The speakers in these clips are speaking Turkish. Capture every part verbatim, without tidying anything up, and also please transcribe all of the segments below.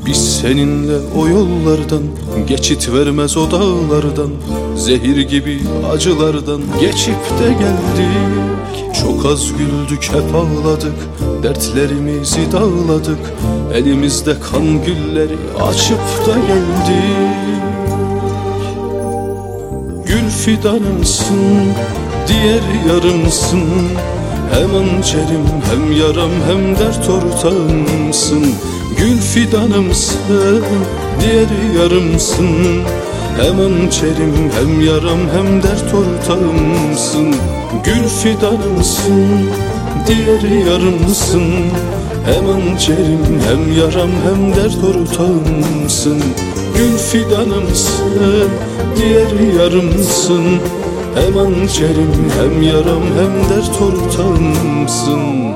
Biz seninle o yollardan, geçit vermez o dağlardan, zehir gibi acılardan geçip de geldik. Çok az güldük, hep ağladık, dertlerimizi dağladık, elimizde kan gülleri açıp da geldik. Gül fidanımsın, diğer yarımsın, hem hançerim hem yaram hem dert ortağımsın. Gül fidanımsın, diğer yarımsın, hem hançerim hem yaram hem dert ortağımsın. Gül fidanımsın, diğer yarımsın, hem hançerim hem yaram hem dert ortağımsın. Gül fidanımsın, diğer yarımsın, hem hançerim hem yaram hem dert ortağımsın.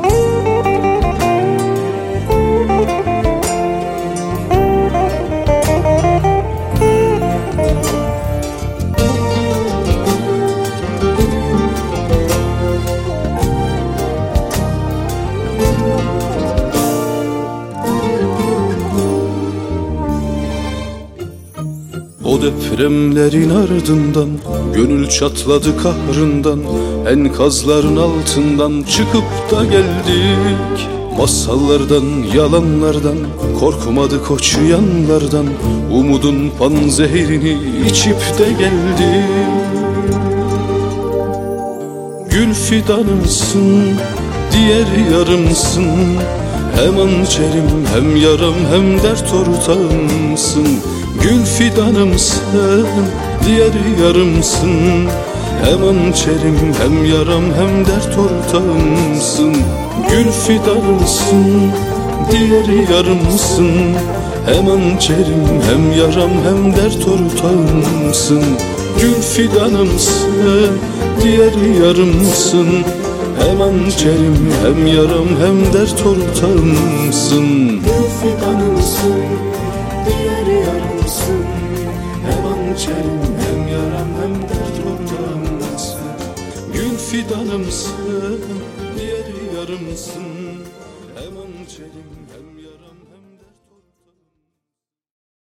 O depremlerin ardından gönül çatladı kahrından, enkazların altından çıkıp da geldik. Masallardan, yalanlardan, korkmadık o çıyanlardan, umudun panzehirini içip de geldik. Gül fidanımsın, diğer yarımsın, hem hançerim hem yaram hem dert ortağımsın. Gül fidanımsın, diğer yarımsın, hem hançerim hem yaram hem dert ortağımsın. Gül fidanımsın, diğer yarımsın, hem hançerim hem yaram hem dert ortağımsın. Gül fidanımsın, diğer yarımsın, hem hançerim hem yaram hem dert ortağımsın. Gül fidanımsın, diğer yarımsın, hem hançerim hem yaram hem dert ortağımsın. Gül fidanımsın, diğer yarımsın, hem hançerim hem